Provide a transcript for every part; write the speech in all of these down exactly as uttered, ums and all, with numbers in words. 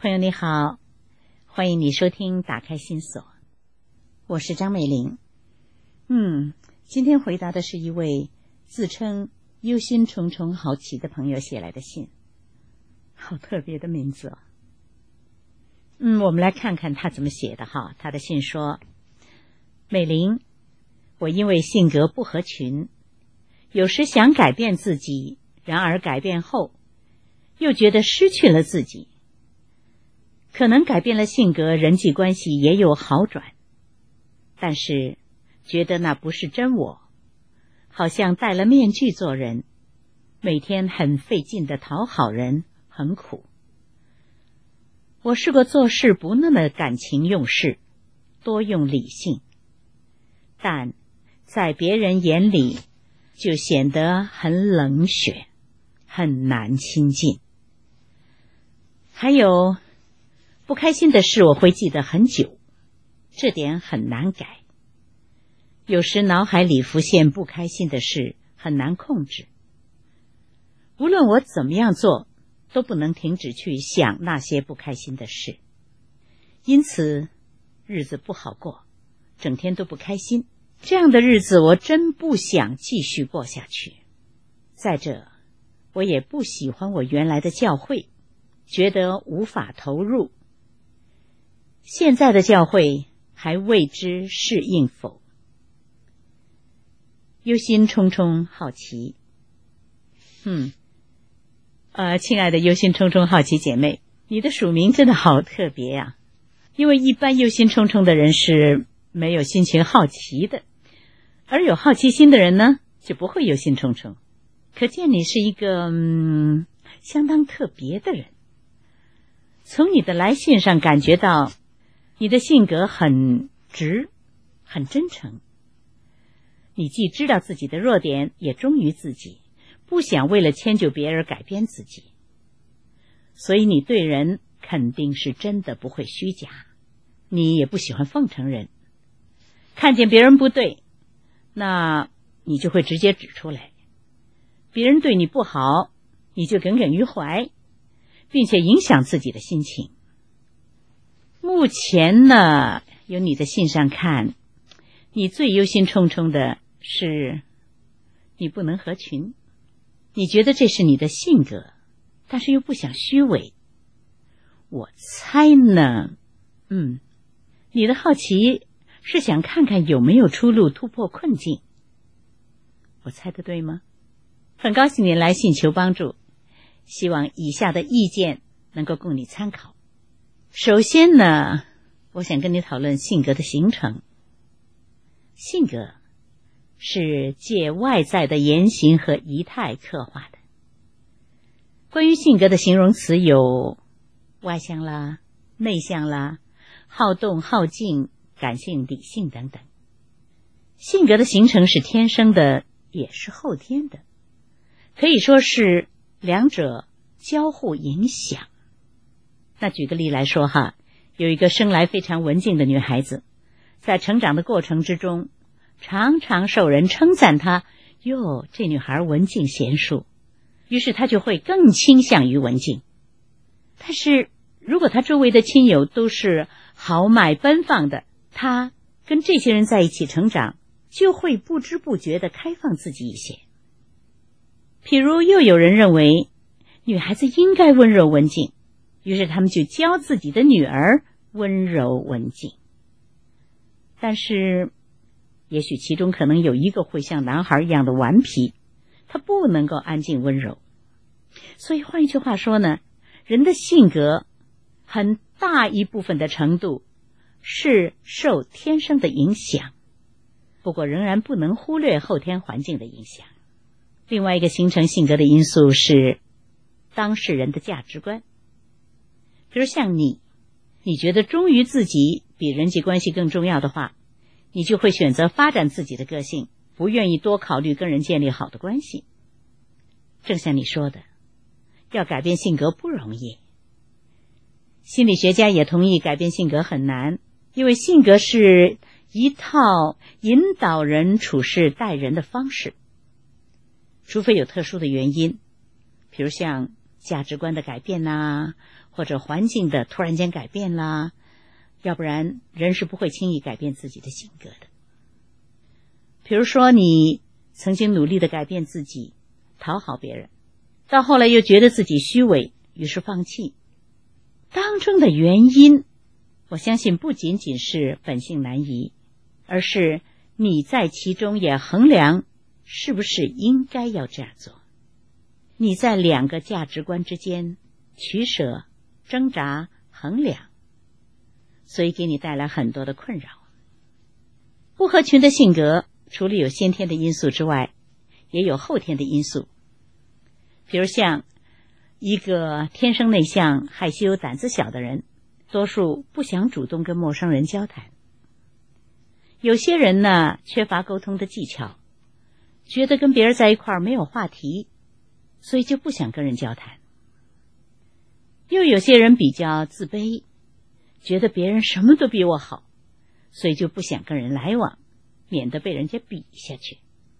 朋友你好，欢迎你收听打开心锁，我是张美玲。嗯，今天回答的是一位自称忧心忡忡好奇的朋友写来的信，好特别的名字哦。嗯，我们来看看他怎么写的哈。他的信说：美玲，我因为性格不合群，有时想改变自己，然而改变后又觉得失去了自己。可能改变了性格，人际关系也有好转，但是觉得那不是真我，好像戴了面具做人，每天很费劲的讨好人，很苦。我试过做事不那么感情用事，多用理性，但在别人眼里就显得很冷血，很难亲近。还有不开心的事我会记得很久，这点很难改。有时脑海里浮现不开心的事，很难控制。无论我怎么样做，都不能停止去想那些不开心的事，因此日子不好过，整天都不开心。这样的日子我真不想继续过下去。再者，我也不喜欢我原来的教会，觉得无法投入。现在的教会还未知适应否。忧心忡忡好奇。嗯，呃，亲爱的忧心忡忡好奇姐妹，你的署名真的好特别呀、啊！因为一般忧心忡忡的人是没有心情好奇的，而有好奇心的人呢，就不会忧心忡忡。可见你是一个嗯相当特别的人。从你的来信上感觉到你的性格很直，很真诚。你既知道自己的弱点，也忠于自己，不想为了迁就别人改变自己。所以你对人肯定是真的不会虚假，你也不喜欢奉承人。看见别人不对，那你就会直接指出来。别人对你不好，你就耿耿于怀，并且影响自己的心情。目前呢，由你的信上看，你最忧心忡忡的是你不能合群。你觉得这是你的性格，但是又不想虚伪。我猜呢，嗯，你的好奇是想看看有没有出路突破困境。我猜得对吗？很高兴你来信求帮助，希望以下的意见能够供你参考。首先呢，我想跟你讨论性格的形成。性格是借外在的言行和仪态刻画的。关于性格的形容词有外向啦、内向啦、好动好静、感性理性等等。性格的形成是天生的，也是后天的，可以说是两者交互影响。那举个例来说哈，有一个生来非常文静的女孩子，在成长的过程之中，常常受人称赞她，哟，这女孩文静娴熟，于是她就会更倾向于文静。但是如果她周围的亲友都是豪迈奔放的，她跟这些人在一起成长，就会不知不觉地开放自己一些。譬如又有人认为女孩子应该温柔文静，于是他们就教自己的女儿温柔文静。但是也许其中可能有一个会像男孩一样的顽皮，他不能够安静温柔。所以换一句话说呢，人的性格很大一部分的程度是受天生的影响，不过仍然不能忽略后天环境的影响。另外一个形成性格的因素是当事人的价值观。比如像你，你觉得忠于自己比人际关系更重要的话，你就会选择发展自己的个性，不愿意多考虑跟人建立好的关系。正像你说的，要改变性格不容易。心理学家也同意改变性格很难，因为性格是一套引导人处事待人的方式，除非有特殊的原因，比如像价值观的改变啊， 或者环境的突然间改变啦，要不然人是不会轻易改变自己的性格的。比如说你曾经努力的改变自己，讨好别人，到后来又觉得自己虚伪，于是放弃。当中的原因，我相信不仅仅是本性难移，而是你在其中也衡量是不是应该要这样做。你在两个价值观之间取舍、挣扎、衡量，所以给你带来很多的困扰。不合群的性格除了有先天的因素之外，也有后天的因素。比如像一个天生内向、害羞、胆子小的人，多数不想主动跟陌生人交谈。有些人呢，缺乏沟通的技巧，觉得跟别人在一块儿没有话题，所以就不想跟人交谈。又有些人比较自卑，觉得别人什么都比我好，所以就不想跟人来往，免得被人家比下去。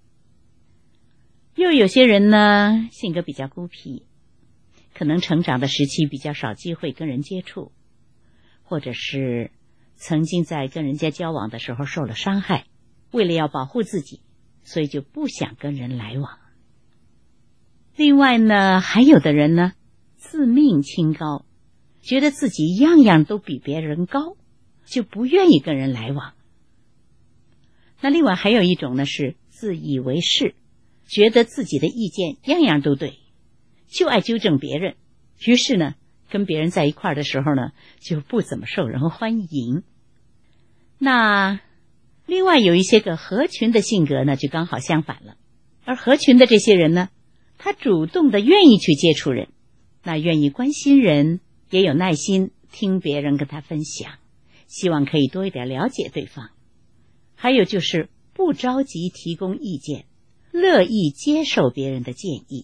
又有些人呢，性格比较孤僻，可能成长的时期比较少机会跟人接触，或者是曾经在跟人家交往的时候受了伤害，为了要保护自己，所以就不想跟人来往。另外呢，还有的人呢，自命清高，觉得自己样样都比别人高，就不愿意跟人来往。那另外还有一种呢，是自以为是，觉得自己的意见样样都对，就爱纠正别人，于是呢，跟别人在一块儿的时候呢，就不怎么受人欢迎。那另外有一些个合群的性格呢，就刚好相反了。而合群的这些人呢，他主动的愿意去接触人，那愿意关心人，也有耐心听别人跟他分享，希望可以多一点了解对方。还有就是不着急提供意见，乐意接受别人的建议。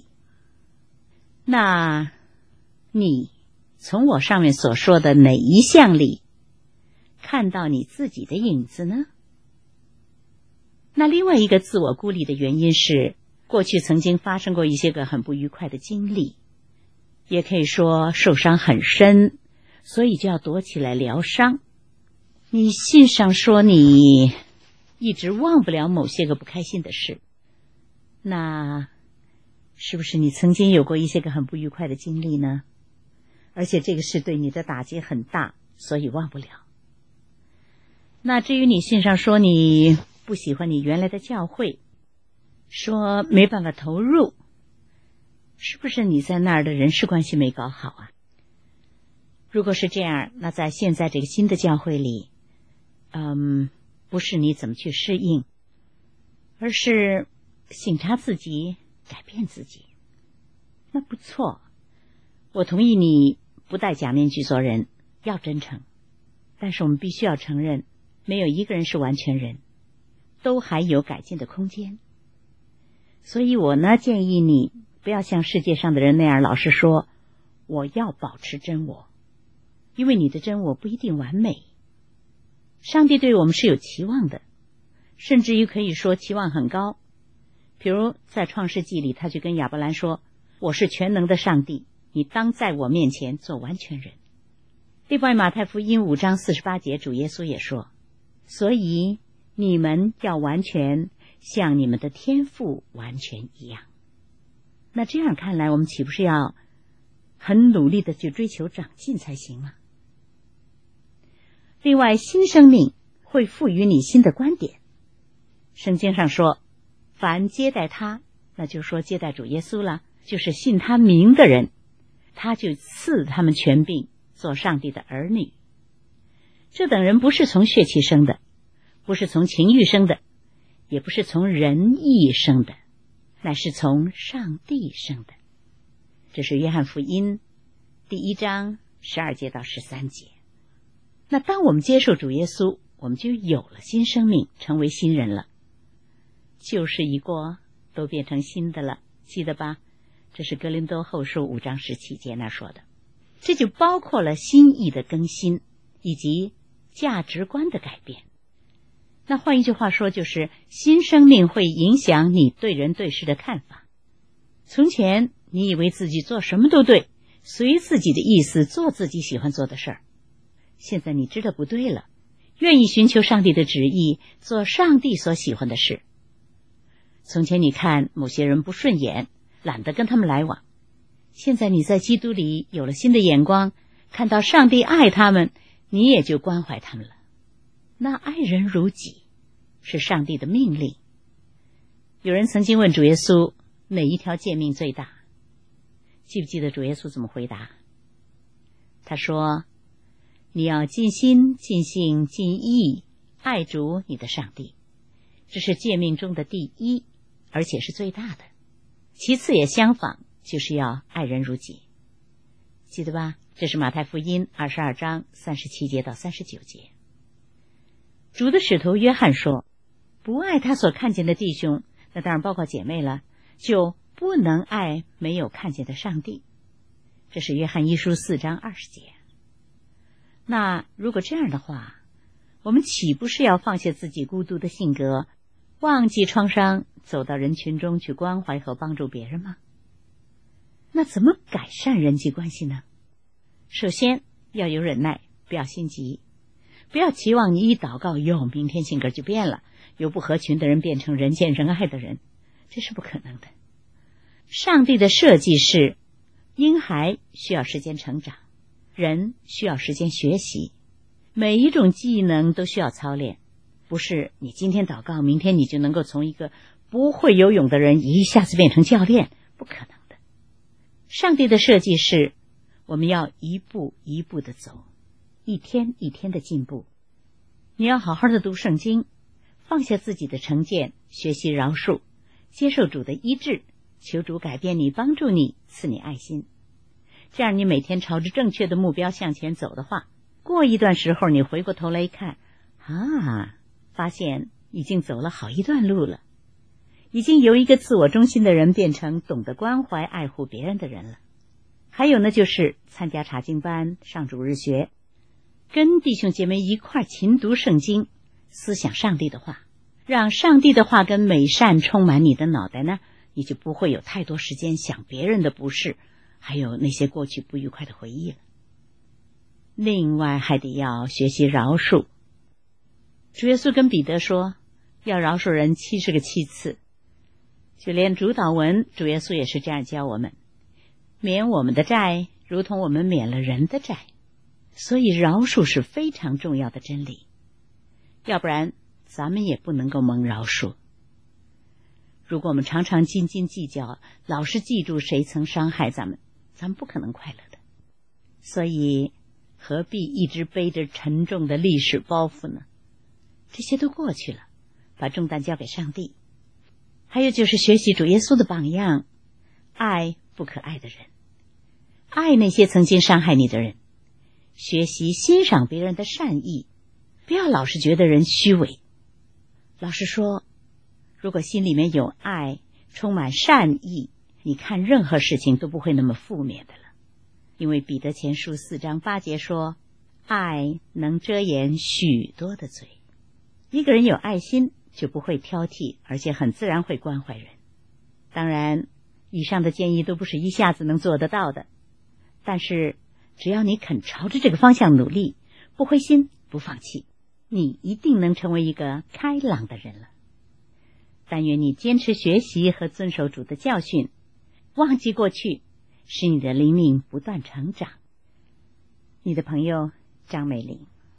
那你从我上面所说的哪一项里看到你自己的影子呢？那另外一个自我孤立的原因是，过去曾经发生过一些个很不愉快的经历，也可以说受伤很深，所以就要躲起来疗伤。你信上说你一直忘不了某些个不开心的事，那是不是你曾经有过一些个很不愉快的经历呢？而且这个事对你的打击很大，所以忘不了。那至于你信上说你不喜欢你原来的教会，说没办法投入，是不是你在那儿的人事关系没搞好啊？如果是这样，那在现在这个新的教会里，嗯，不是你怎么去适应，而是省察自己，改变自己。那不错，我同意你不戴假面具做人，要真诚。但是我们必须要承认，没有一个人是完全人，都还有改进的空间。所以我呢，建议你不要像世界上的人那样老是说我要保持真我，因为你的真我不一定完美。上帝对我们是有期望的，甚至于可以说期望很高。比如在创世纪里，他就跟亚伯兰说，我是全能的上帝，你当在我面前做完全人。另外马太福音五章四十八节，主耶稣也说，所以你们要完全像你们的天父完全一样。那这样看来，我们岂不是要很努力的去追求长进才行吗？另外，新生命会赋予你新的观点。圣经上说，凡接待他，那就说接待主耶稣了，就是信他名的人，他就赐他们权柄做上帝的儿女。这等人不是从血气生的，不是从情欲生的，也不是从人意生的，乃是从上帝生的。这是约翰福音第一章十二节到十三节。那当我们接受主耶稣，我们就有了新生命，成为新人了。旧事已过，都变成新的了，记得吧？这是哥林多后书五章十七节那说的。这就包括了心意的更新，以及价值观的改变。那换一句话说，就是新生命会影响你对人对事的看法。从前你以为自己做什么都对， 随自己的意思做自己喜欢做的事儿。现在你知道不对了，愿意寻求上帝的旨意，做上帝所喜欢的事。从前你看某些人不顺眼，懒得跟他们来往，现在你在基督里有了新的眼光，看到上帝爱他们，你也就关怀他们了。那爱人如己是上帝的命令。有人曾经问主耶稣，哪一条诫命最大？记不记得主耶稣怎么回答？他说，你要尽心尽性尽意爱主你的上帝，这是诫命中的第一，而且是最大的。其次也相仿，就是要爱人如己。记得吧？这是马太福音二十二章三十七节到三十九节。主的使徒约翰说，不爱他所看见的弟兄，那当然包括姐妹了，就不能爱没有看见的上帝。这是约翰一书四章二十节。那如果这样的话，我们岂不是要放下自己孤独的性格，忘记创伤，走到人群中去关怀和帮助别人吗？那怎么改善人际关系呢？首先要有忍耐，不要心急，不要期望你一祷告哟，明天性格就变了，由不合群的人变成人见人爱的人，这是不可能的。上帝的设计是，婴孩需要时间成长，人需要时间学习，每一种技能都需要操练，不是你今天祷告，明天你就能够从一个不会游泳的人一下子变成教练，不可能的。上帝的设计是，我们要一步一步的走，一天一天的进步。你要好好的读圣经，放下自己的成见，学习饶恕，接受主的医治，求主改变你，帮助你，赐你爱心。这样你每天朝着正确的目标向前走的话，过一段时候你回过头来一看，啊，发现已经走了好一段路了，已经由一个自我中心的人变成懂得关怀爱护别人的人了。还有呢，就是参加查经班，上主日学，跟弟兄姐妹一块勤读圣经，思想上帝的话，让上帝的话跟美善充满你的脑袋呢，你就不会有太多时间想别人的不是，还有那些过去不愉快的回忆了。另外还得要学习饶恕。主耶稣跟彼得说，要饶恕人七十个七次。就连主祷文，主耶稣也是这样教我们，免我们的债，如同我们免了人的债。所以饶恕是非常重要的真理，要不然咱们也不能够蒙饶恕。如果我们常常斤斤计较，老是记住谁曾伤害咱们，咱们不可能快乐的。所以何必一直背着沉重的历史包袱呢？这些都过去了，把重担交给上帝。还有就是学习主耶稣的榜样，爱不可爱的人，爱那些曾经伤害你的人，学习欣赏别人的善意，不要老是觉得人虚伪。老实说，如果心里面有爱，充满善意，你看任何事情都不会那么负面的了。因为彼得前书四章八节说，爱能遮掩许多的罪。一个人有爱心，就不会挑剔，而且很自然会关怀人。当然，以上的建议都不是一下子能做得到的，但是只要你肯朝着这个方向努力，不灰心不放弃，你一定能成为一个开朗的人了。但愿你坚持学习和遵守主的教训，忘记过去，使你的灵命不断成长。你的朋友张美玲。